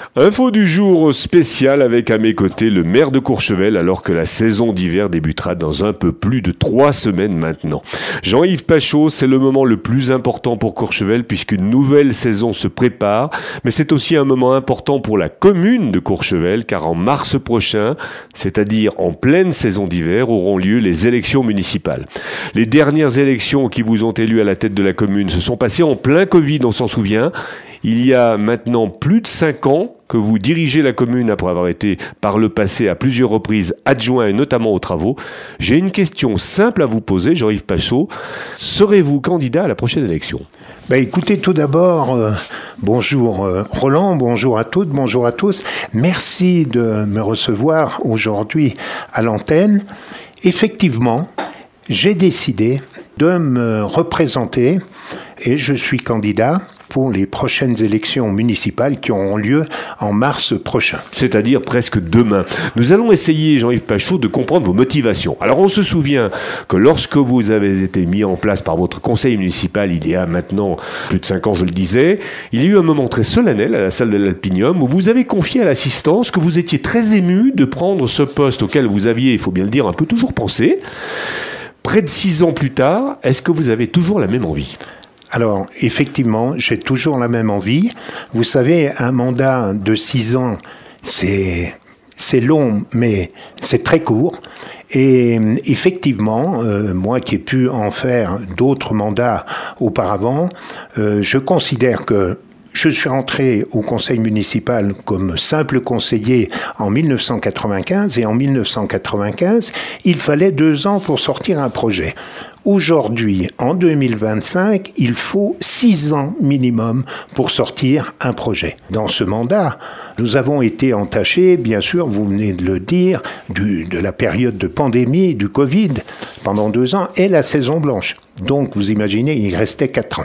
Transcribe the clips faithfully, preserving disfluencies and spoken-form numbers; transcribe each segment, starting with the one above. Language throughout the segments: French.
Info du jour spécial avec à mes côtés le maire de Courchevel alors que la saison d'hiver débutera dans un peu plus de trois semaines maintenant. Jean-Yves Pachot, c'est le moment le plus important pour Courchevel puisqu'une nouvelle saison se prépare, mais c'est aussi un moment important pour la commune de Courchevel car en mars prochain, c'est-à-dire en pleine saison d'hiver, auront lieu les élections municipales. Les dernières élections qui vous ont élu à la tête de la commune se sont passées en plein Covid, on s'en souvient. Il y a maintenant plus de cinq ans que vous dirigez la commune après avoir été par le passé à plusieurs reprises adjoint et notamment aux travaux. J'ai une question simple à vous poser, Jean-Yves Pachot. Serez-vous candidat à la prochaine élection ? Ben écoutez, tout d'abord, euh, bonjour euh, Roland, bonjour à toutes, bonjour à tous. Merci de me recevoir aujourd'hui à l'antenne. Effectivement, j'ai décidé de me représenter et je suis candidat pour les prochaines élections municipales qui auront lieu en mars prochain. C'est-à-dire presque demain. Nous allons essayer, Jean-Yves Pachot, de comprendre vos motivations. Alors on se souvient que lorsque vous avez été mis en place par votre conseil municipal, il y a maintenant plus de cinq ans, je le disais, il y a eu un moment très solennel à la salle de l'Alpinium où vous avez confié à l'assistance que vous étiez très ému de prendre ce poste auquel vous aviez, il faut bien le dire, un peu toujours pensé. Près de six ans plus tard, est-ce que vous avez toujours la même envie ? Alors, effectivement, j'ai toujours la même envie. Vous savez, un mandat de six ans, c'est, c'est long, mais c'est très court. Et effectivement, euh, moi qui ai pu en faire d'autres mandats auparavant, euh, je considère que je suis rentré au conseil municipal comme simple conseiller en dix-neuf cent quatre-vingt-quinze et en dix-neuf cent quatre-vingt-quinze, il fallait deux ans pour sortir un projet. Aujourd'hui, en deux mille vingt-cinq, il faut six ans minimum pour sortir un projet. Dans ce mandat, nous avons été entachés, bien sûr, vous venez de le dire, du, de la période de pandémie, du Covid, pendant deux ans, et la saison blanche. Donc, vous imaginez, il restait quatre ans.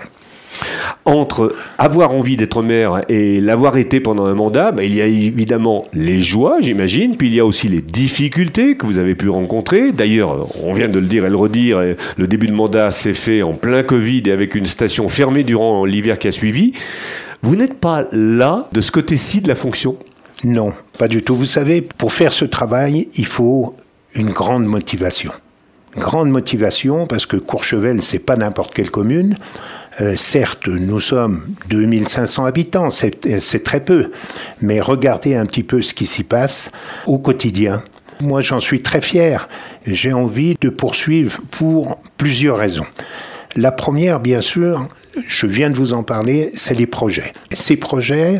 Entre avoir envie d'être maire et l'avoir été pendant un mandat, ben, il y a évidemment les joies, j'imagine, puis il y a aussi les difficultés que vous avez pu rencontrer. D'ailleurs, on vient de le dire et le redire, le début de mandat s'est fait en plein Covid et avec une station fermée durant l'hiver qui a suivi. Vous n'êtes pas là, de ce côté-ci de la fonction ? Non, pas du tout. Vous savez, pour faire ce travail, il faut une grande motivation. Une grande motivation parce que Courchevel, c'est pas n'importe quelle commune. Euh, certes, nous sommes deux mille cinq cents habitants, c'est, c'est très peu, mais regardez un petit peu ce qui s'y passe au quotidien. Moi, j'en suis très fier. J'ai envie de poursuivre pour plusieurs raisons. La première, bien sûr, je viens de vous en parler, c'est les projets. Ces projets,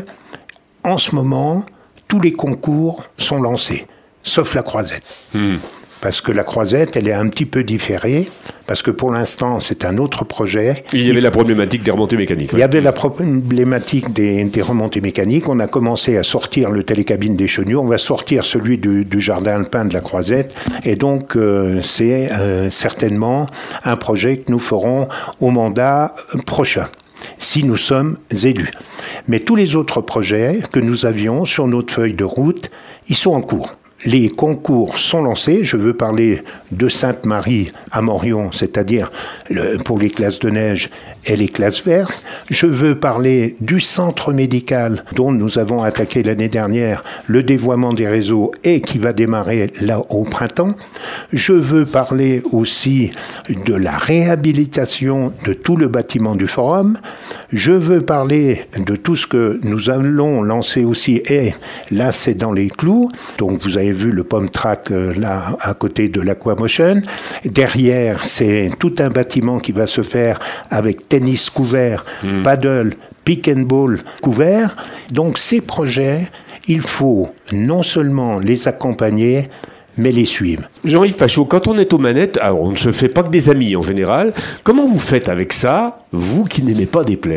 en ce moment, tous les concours sont lancés, sauf la Croisette. Mmh. Parce que la Croisette, elle est un petit peu différée, parce que pour l'instant, c'est un autre projet. Il y avait il... la problématique des remontées mécaniques. Il ouais. y avait la problématique des, des remontées mécaniques. On a commencé à sortir le télécabine des Chenus. On va sortir celui du, du jardin alpin de la Croisette. Et donc, euh, c'est euh, certainement un projet que nous ferons au mandat prochain, si nous sommes élus. Mais tous les autres projets que nous avions sur notre feuille de route, ils sont en cours. Les concours sont lancés. Je veux parler de Sainte-Marie à Morion, c'est-à-dire le, pour les classes de neige et les classes vertes. Je veux parler du centre médical dont nous avons attaqué l'année dernière le dévoiement des réseaux et qui va démarrer là au printemps. Je veux parler aussi de la réhabilitation de tout le bâtiment du forum. Je veux parler de tout ce que nous allons lancer aussi, et là c'est dans les clous. Donc vous avez vu le Pom Track euh, là à côté de l'Aquamotion. Derrière, c'est tout un bâtiment qui va se faire avec tennis couvert, mmh. paddle, pick and ball couvert. Donc ces projets, il faut non seulement les accompagner, mais les suivre. Jean-Yves Pachot, quand on est aux manettes, alors on ne se fait pas que des amis en général. Comment vous faites avec ça, vous qui n'aimez pas déplaire ?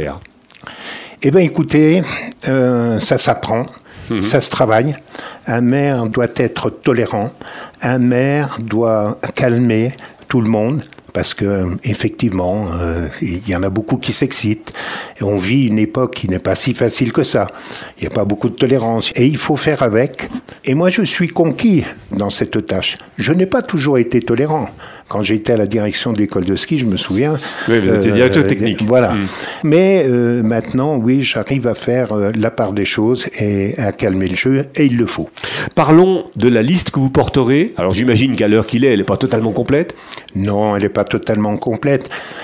Eh bien écoutez, euh, ça s'apprend. Mmh. Ça se travaille. Un maire doit être tolérant. Un maire doit calmer tout le monde. Parce que effectivement, euh, il y en a beaucoup qui s'excitent. Et on vit une époque qui n'est pas si facile que ça. Il n'y a pas beaucoup de tolérance. Et il faut faire avec. Et moi, je suis conquis dans cette tâche. Je n'ai pas toujours été tolérant. quand j'étais à la direction de l'école de ski, je me souviens. Oui, vous étiez euh, directeur technique. Voilà. Mmh. Mais euh, maintenant, oui, j'arrive à faire euh, la part des choses et à calmer le jeu, et il le faut. Parlons de la liste que vous porterez. Alors j'imagine qu'à l'heure qu'il est, elle n'est pas totalement complète. Non, elle n'est pas totalement complète.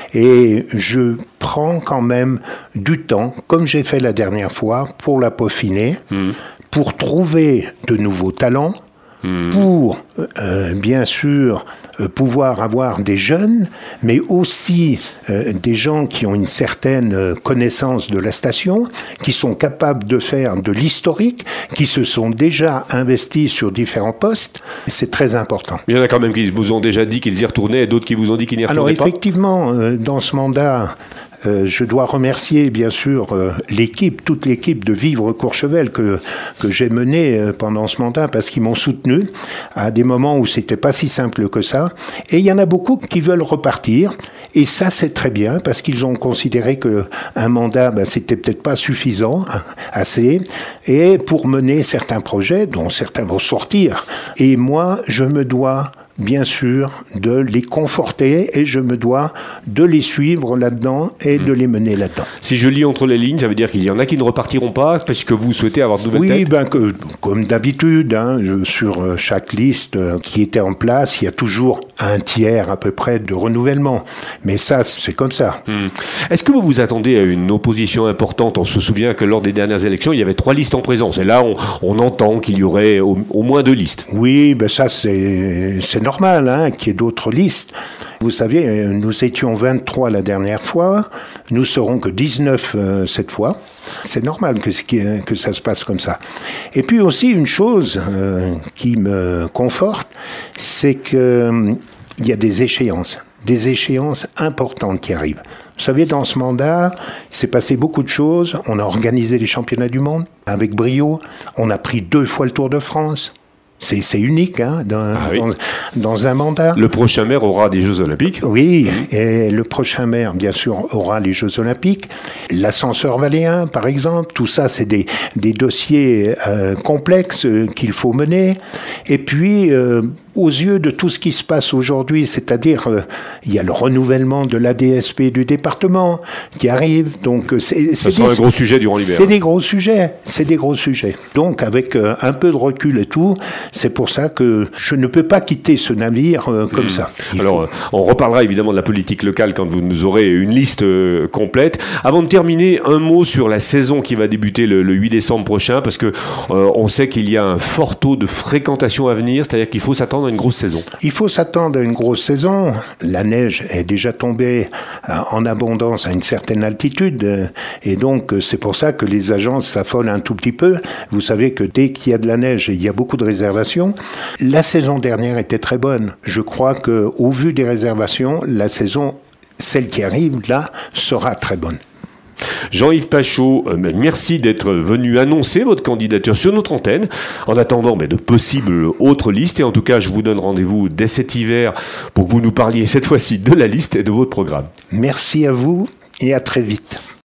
Et je prends quand même du temps, comme j'ai fait la dernière fois, pour la peaufiner, mmh. pour trouver de nouveaux talents, mmh. pour, euh, bien sûr, euh, pouvoir avoir des jeunes, mais aussi euh, des gens qui ont une certaine connaissance de la station, qui sont capables de faire de l'historique, qui se sont déjà investis sur différents postes. C'est très important. Il y en a quand même qui vous ont déjà dit qu'ils y retournaient et d'autres qui vous ont dit qu'ils n'y retournaient Alors, pas. Alors effectivement, euh, dans ce mandat, Euh, je dois remercier bien sûr euh, l'équipe, toute l'équipe de Vivre Courchevel que, que j'ai menée euh, pendant ce mandat parce qu'ils m'ont soutenu à des moments où c'était pas si simple que ça. Et il y en a beaucoup qui veulent repartir. Et ça, c'est très bien parce qu'ils ont considéré qu'un mandat, ben, c'était peut-être pas suffisant, assez, et pour mener certains projets dont certains vont sortir. Et moi, je me dois bien sûr, de les conforter et je me dois de les suivre là-dedans et mmh. de les mener là-dedans. Si je lis entre les lignes, ça veut dire qu'il y en a qui ne repartiront pas parce que vous souhaitez avoir de nouvelles oui, têtes ? Oui, ben, que, comme d'habitude, hein, je, sur chaque liste qui était en place, il y a toujours un tiers à peu près de renouvellement. Mais ça, c'est comme ça. Mmh. Est-ce que vous vous attendez à une opposition importante ? On se souvient que lors des dernières élections, il y avait trois listes en présence. Et là, on, on entend qu'il y aurait au, au moins deux listes. Oui, ben ça, c'est, c'est normal hein, qu'il y ait d'autres listes. Vous savez, nous étions vingt-trois la dernière fois, nous serons que dix-neuf euh, cette fois. C'est normal que, que ça se passe comme ça. Et puis aussi une chose euh, qui me conforte, c'est qu'il euh, y a des échéances, des échéances importantes qui arrivent. Vous savez, dans ce mandat, il s'est passé beaucoup de choses. On a organisé les championnats du monde avec brio. On a pris deux fois le Tour de France. C'est, c'est unique hein, dans, ah oui. dans, dans un mandat. Le prochain maire aura des Jeux Olympiques. Oui, et le prochain maire, bien sûr, aura les Jeux Olympiques. L'ascenseur valéen, par exemple, tout ça, c'est des, des dossiers euh, complexes euh, qu'il faut mener. Et puis, euh, aux yeux de tout ce qui se passe aujourd'hui, c'est-à-dire, euh, il y a le renouvellement de l'A D S P du département qui arrive. Donc, c'est, c'est ça sera des, un gros sujet durant l'hiver. C'est des gros sujets. C'est des gros sujets. Donc, avec euh, un peu de recul et tout, c'est pour ça que je ne peux pas quitter ce navire euh, comme mmh. ça. Il Alors, faut... on reparlera évidemment de la politique locale quand vous nous aurez une liste euh, complète. Avant de terminer, un mot sur la saison qui va débuter le, le huit décembre prochain, parce que euh, on sait qu'il y a un fort taux de fréquentation à venir, c'est-à-dire qu'il faut s'attendre à une grosse saison. Il faut s'attendre à une grosse saison. La neige est déjà tombée euh, en abondance à une certaine altitude, euh, et donc euh, c'est pour ça que les agences s'affolent un tout petit peu. Vous savez que dès qu'il y a de la neige, il y a beaucoup de réservations. La saison dernière était très bonne. Je crois qu'au vu des réservations, la saison, celle qui arrive là, sera très bonne. Jean-Yves Pachot, euh, merci d'être venu annoncer votre candidature sur notre antenne. En attendant mais de possibles autres listes, et en tout cas, je vous donne rendez-vous dès cet hiver pour que vous nous parliez cette fois-ci de la liste et de votre programme. Merci à vous et à très vite.